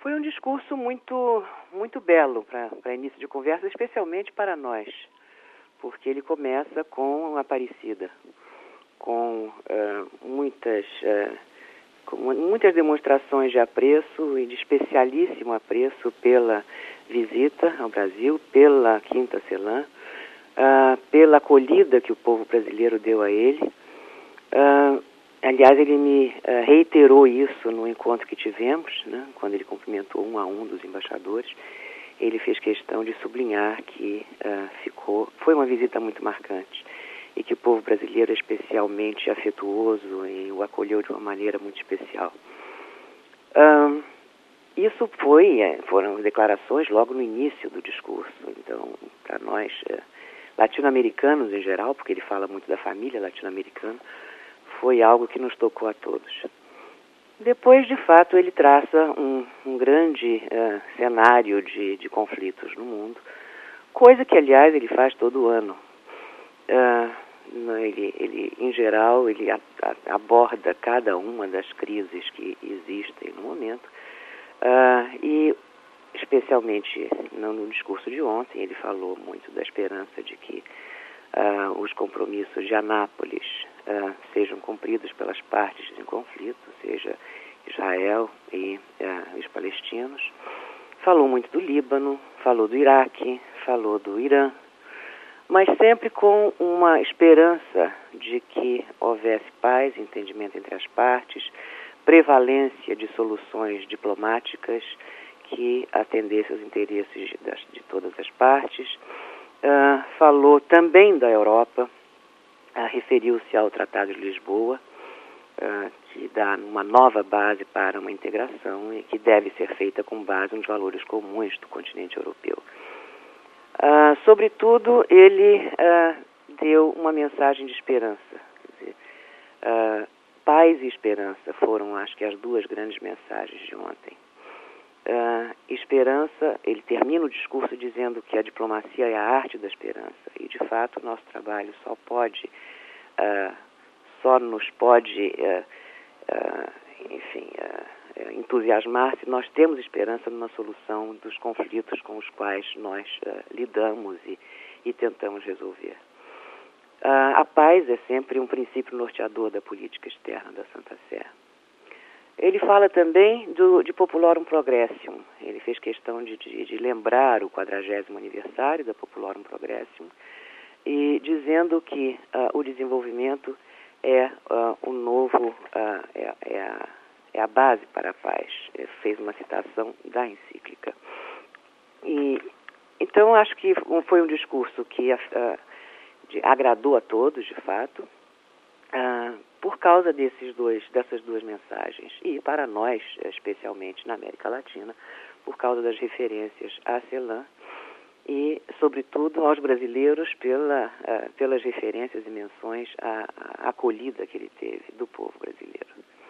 Foi um discurso muito belo para início de conversa, especialmente para nós, porque ele começa com Aparecida, com muitas demonstrações de apreço e de especialíssimo apreço pela visita ao Brasil, pela Quinta Celã, pela acolhida que o povo brasileiro deu a ele. Aliás, ele me reiterou isso no encontro que tivemos, né, quando ele cumprimentou um a um dos embaixadores. Ele fez questão de sublinhar que foi uma visita muito marcante e que o povo brasileiro é especialmente afetuoso e o acolheu de uma maneira muito especial. Isso foram declarações logo no início do discurso. Então, para nós, latino-americanos em geral, porque ele fala muito da família latino-americana, foi algo que nos tocou a todos. Depois, de fato, ele traça um grande cenário de conflitos no mundo, coisa que, aliás, ele faz todo ano. Ele, em geral, ele aborda cada uma das crises que existem no momento, e, especialmente no discurso de ontem, ele falou muito da esperança de que os compromissos de Anápolis sejam cumpridos pelas partes em conflito, seja Israel e os palestinos. Falou muito do Líbano, falou do Iraque, falou do Irã, mas sempre com uma esperança de que houvesse paz, entendimento entre as partes, prevalência de soluções diplomáticas que atendessem aos interesses de todas as partes. Falou também da Europa, referiu-se ao Tratado de Lisboa, que dá uma nova base para uma integração e que deve ser feita com base nos valores comuns do continente europeu. Sobretudo, ele deu uma mensagem de esperança. Quer dizer, paz e esperança foram, acho que, as duas grandes mensagens de ontem. Esperança, ele termina o discurso dizendo que a diplomacia é a arte da esperança, e de fato o nosso trabalho só nos pode entusiasmar se nós temos esperança numa solução dos conflitos com os quais nós lidamos e tentamos resolver. A paz é sempre um princípio norteador da política externa da Santa Sé. Ele fala também de Populorum Progressium. Ele fez questão de lembrar o 40º aniversário da Populorum Progressium e dizendo que o desenvolvimento é a base para a paz. Ele fez uma citação da encíclica. Então, acho que foi um discurso que agradou a todos, de fato, por causa dessas duas mensagens, e para nós, especialmente na América Latina, por causa das referências à CELAM e, sobretudo, aos brasileiros pelas referências e menções à acolhida que ele teve do povo brasileiro.